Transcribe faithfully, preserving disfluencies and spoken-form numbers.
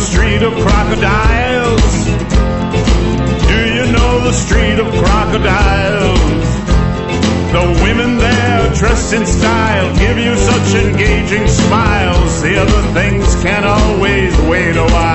street of crocodiles? Do you know the street of crocodiles? The women there dressed in style give you such engaging smiles. The other things can always wait a while.